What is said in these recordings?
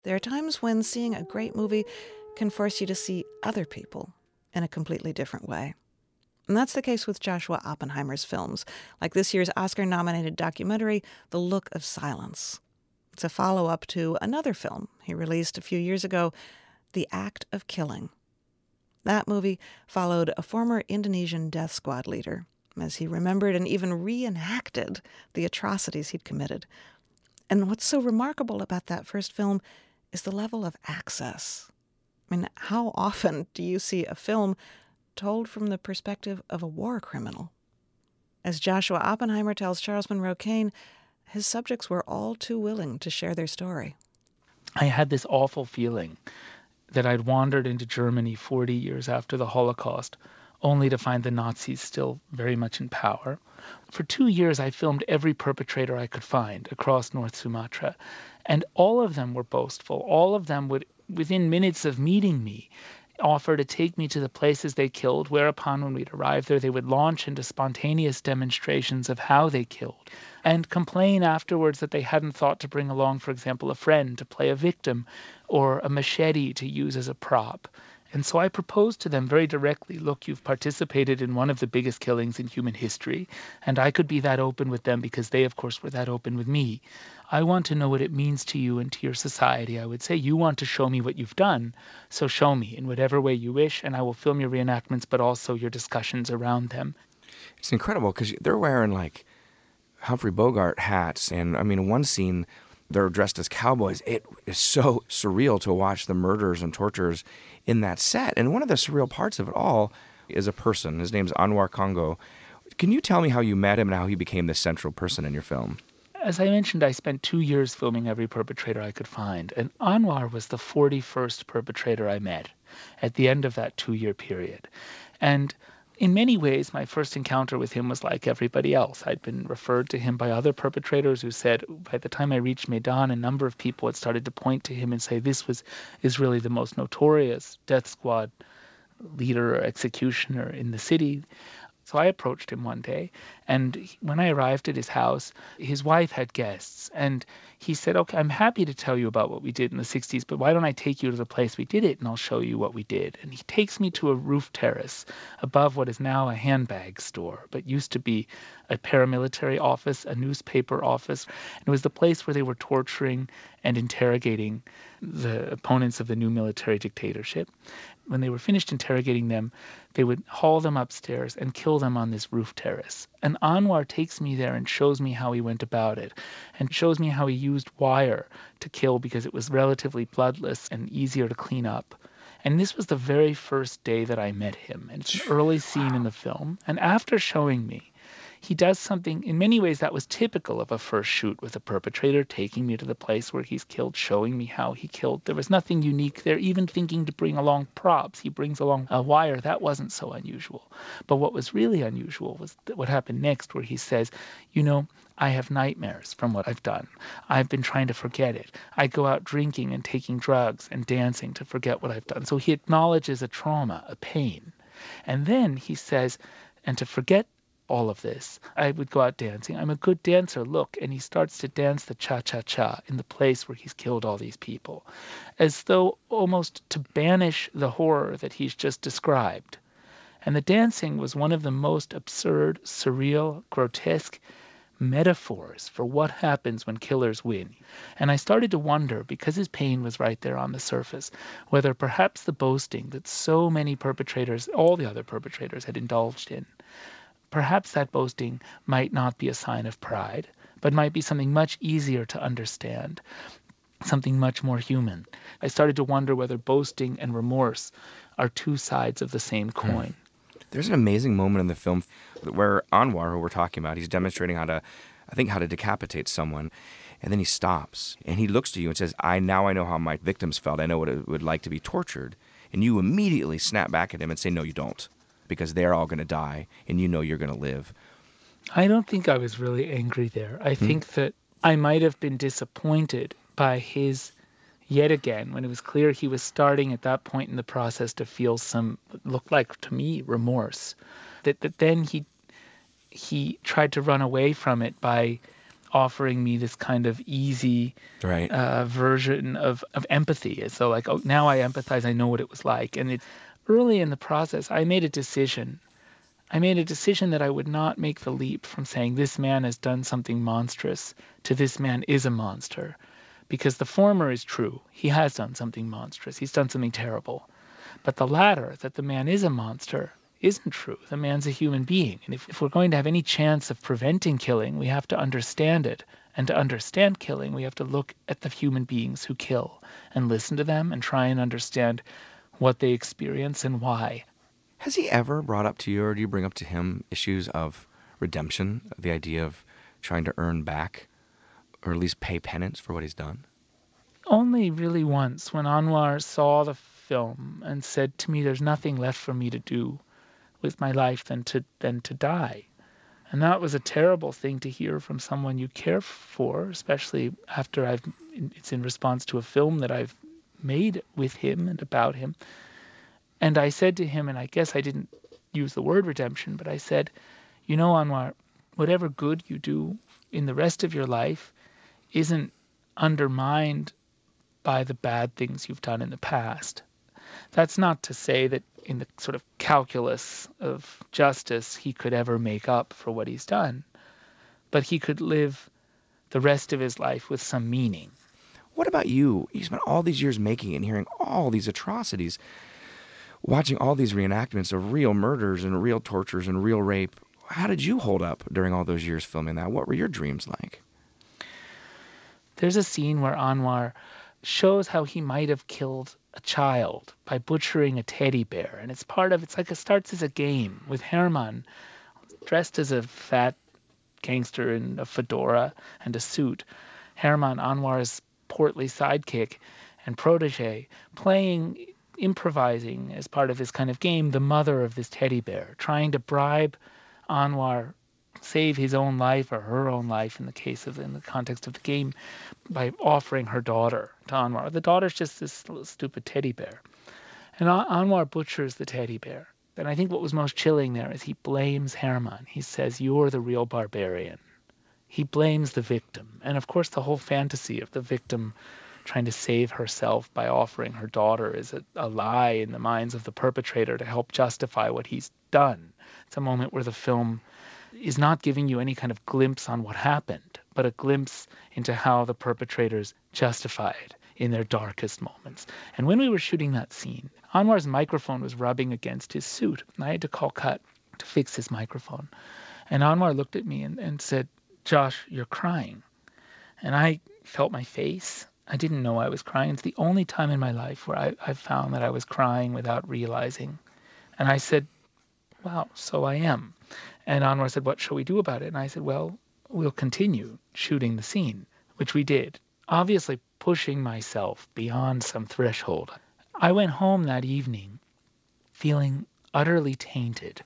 There are times when seeing a great movie can force you to see other people in a completely different way. And that's the case with Joshua Oppenheimer's films, like this year's Oscar-nominated documentary, The Look of Silence. It's a follow-up to another film he released a few years ago, The Act of Killing. That movie followed a former Indonesian death squad leader as he remembered and even reenacted the atrocities he'd committed. And what's so remarkable about that first film is the level of access. I mean, how often do you see a film told from the perspective of a war criminal? As Joshua Oppenheimer tells Charles Monroe Kane, his subjects were all too willing to share their story. I had this awful feeling that I'd wandered into Germany 40 years after the Holocaust, only to find the Nazis still very much in power. For 2 years, I filmed every perpetrator I could find across North Sumatra, and all of them were boastful. All of them would, within minutes of meeting me, offer to take me to the places they killed, whereupon when we'd arrive there, they would launch into spontaneous demonstrations of how they killed and complain afterwards that they hadn't thought to bring along, for example, a friend to play a victim or a machete to use as a prop. And so I proposed to them very directly, look, you've participated in one of the biggest killings in human history, and I could be that open with them because they, of course, were that open with me. I want to know what it means to you and to your society. I would say, you want to show me what you've done, so show me in whatever way you wish, and I will film your reenactments, but also your discussions around them. It's incredible because they're wearing like Humphrey Bogart hats, and I mean, in one scene, they're dressed as cowboys. It is so surreal to watch the murders and tortures in that set. And one of the surreal parts of it all is a person. His name's Anwar Congo. Can you tell me how you met him and how he became the central person in your film? As I mentioned, I spent 2 years filming every perpetrator I could find, and Anwar was the 41st perpetrator I met at the end of that 2-year period. And in many ways, my first encounter with him was like everybody else. I'd been referred to him by other perpetrators who said, by the time I reached Medan, a number of people had started to point to him and say, this is really the most notorious death squad leader or executioner in the city. So I approached him one day, and when I arrived at his house, his wife had guests, and he said, okay, I'm happy to tell you about what we did in the 60s, but why don't I take you to the place we did it, and I'll show you what we did. And he takes me to a roof terrace above what is now a handbag store, but used to be a paramilitary office, a newspaper office. And it was the place where they were torturing and interrogating the opponents of the new military dictatorship. When they were finished interrogating them, they would haul them upstairs and kill them on this roof terrace. And Anwar takes me there and shows me how he went about it, and shows me how he used wire to kill because it was relatively bloodless and easier to clean up. And this was the very first day that I met him. And it's an early scene in the film. And after showing me, he does something, in many ways, that was typical of a first shoot with a perpetrator, taking me to the place where he's killed, showing me how he killed. There was nothing unique there, even thinking to bring along props. He brings along a wire. That wasn't so unusual. But what was really unusual was what happened next, where he says, you know, I have nightmares from what I've done. I've been trying to forget it. I go out drinking and taking drugs and dancing to forget what I've done. So he acknowledges a trauma, a pain. And then he says, and to forget all of this, I would go out dancing. I'm a good dancer, look. And he starts to dance the cha-cha-cha in the place where he's killed all these people, as though almost to banish the horror that he's just described. And the dancing was one of the most absurd, surreal, grotesque metaphors for what happens when killers win. And I started to wonder, because his pain was right there on the surface, whether perhaps the boasting that so many perpetrators, all the other perpetrators, had indulged in, perhaps that boasting might not be a sign of pride, but might be something much easier to understand, something much more human. I started to wonder whether boasting and remorse are two sides of the same coin. There's an amazing moment in the film where Anwar, who we're talking about, he's demonstrating how to decapitate someone. And then he stops and he looks to you and says, I know how my victims felt. I know what it would like to be tortured. And you immediately snap back at him and say, no, you don't, because they're all going to die and you know you're going to live. I don't think I was really angry there. I think that I might have been disappointed by his, yet again, when it was clear he was starting at that point in the process to feel some, looked like to me, remorse. That then he tried to run away from it by offering me this kind of easy Right. version of empathy. So like, oh, now I empathize, I know what it was like. And early in the process, I made a decision. That I would not make the leap from saying this man has done something monstrous to this man is a monster. Because the former is true. He has done something monstrous. He's done something terrible. But the latter, that the man is a monster, isn't true. The man's a human being. And if we're going to have any chance of preventing killing, we have to understand it. And to understand killing, we have to look at the human beings who kill and listen to them and try and understand what they experience and why. Has he ever brought up to you, or do you bring up to him, issues of redemption, the idea of trying to earn back, or at least pay penance for what he's done? Only really once, when Anwar saw the film and said to me, there's nothing left for me to do with my life than to die. And that was a terrible thing to hear from someone you care for, especially after it's in response to a film that I've made with him and about him. And I said to him, and I guess I didn't use the word redemption, but I said, you know, Anwar, whatever good you do in the rest of your life isn't undermined by the bad things you've done in the past. That's not to say that in the sort of calculus of justice he could ever make up for what he's done, but he could live the rest of his life with some meaning. What about you? You spent all these years making it and hearing all these atrocities, watching all these reenactments of real murders and real tortures and real rape. How did you hold up during all those years filming that? What were your dreams like? There's a scene where Anwar shows how he might have killed a child by butchering a teddy bear. And it starts as a game with Herman dressed as a fat gangster in a fedora and a suit. Herman, Anwar's portly sidekick and protege, improvising as part of his kind of game, the mother of this teddy bear, trying to bribe Anwar, save his own life or her own life in the context of the game, by offering her daughter to Anwar. The daughter's just this little stupid teddy bear. And Anwar butchers the teddy bear. And I think what was most chilling there is he blames Herman. He says, you're the real barbarian. He blames the victim. And of course the whole fantasy of the victim trying to save herself by offering her daughter is a lie in the minds of the perpetrator to help justify what he's done. It's a moment where the film is not giving you any kind of glimpse on what happened, but a glimpse into how the perpetrators justified in their darkest moments. And when we were shooting that scene, Anwar's microphone was rubbing against his suit, and I had to call cut to fix his microphone. And Anwar looked at me and said, Josh, you're crying. And I felt my face. I didn't know I was crying. It's the only time in my life where I found that I was crying without realizing. And I said, wow, so I am. And Anwar said, what shall we do about it? And I said, well, we'll continue shooting the scene, which we did, obviously pushing myself beyond some threshold. I went home that evening feeling utterly tainted.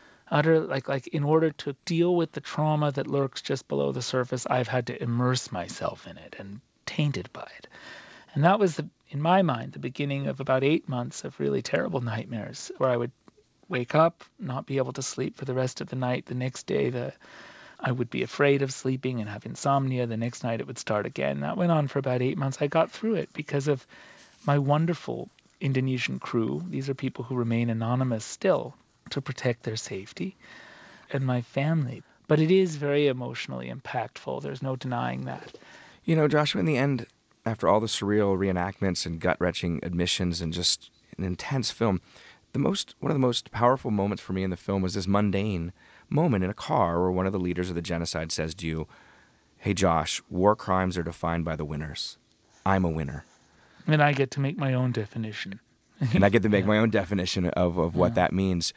Like in order to deal with the trauma that lurks just below the surface, I've had to immerse myself in it and tainted by it. And that was, in my mind, the beginning of about 8 months of really terrible nightmares, where I would wake up, not be able to sleep for the rest of the night. The next day, I would be afraid of sleeping and have insomnia. The next night, it would start again. That went on for about 8 months. I got through it because of my wonderful Indonesian crew. These are people who remain anonymous still to protect their safety, and my family. But it is very emotionally impactful. There's no denying that. You know, Joshua, in the end, after all the surreal reenactments and gut-wrenching admissions and just an intense film, one of the most powerful moments for me in the film was this mundane moment in a car where one of the leaders of the genocide says to you, hey, Josh, war crimes are defined by the winners. I'm a winner. And I get to make my own definition. And I get to make my own definition of what that means.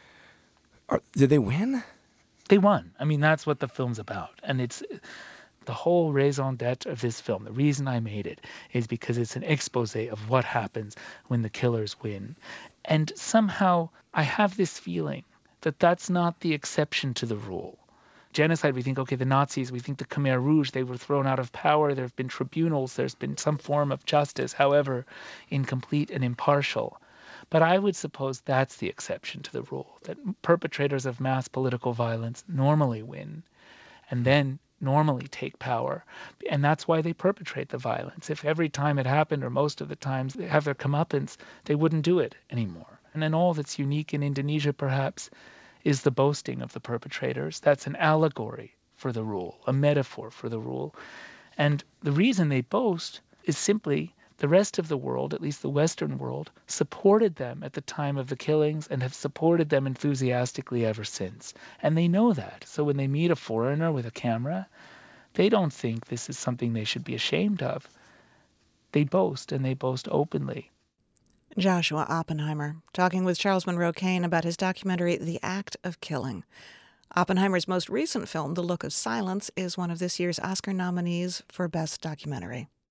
Did they win? They won. I mean, that's what the film's about. And it's the whole raison d'etre of this film. The reason I made it is because it's an expose of what happens when the killers win. And somehow I have this feeling that that's not the exception to the rule. Genocide, we think, okay, the Nazis, we think the Khmer Rouge, they were thrown out of power. There have been tribunals. There's been some form of justice, however incomplete and impartial. But I would suppose that's the exception to the rule, that perpetrators of mass political violence normally win. And then normally take power. And that's why they perpetrate the violence. If every time it happened, or most of the times, they have their comeuppance, they wouldn't do it anymore. And then all that's unique in Indonesia, perhaps, is the boasting of the perpetrators. That's an allegory for the rule, a metaphor for the rule. And the reason they boast is simply the rest of the world, at least the Western world, supported them at the time of the killings and have supported them enthusiastically ever since. And they know that. So when they meet a foreigner with a camera, they don't think this is something they should be ashamed of. They boast, and they boast openly. Joshua Oppenheimer, talking with Charles Monroe Kane about his documentary, The Act of Killing. Oppenheimer's most recent film, The Look of Silence, is one of this year's Oscar nominees for Best Documentary.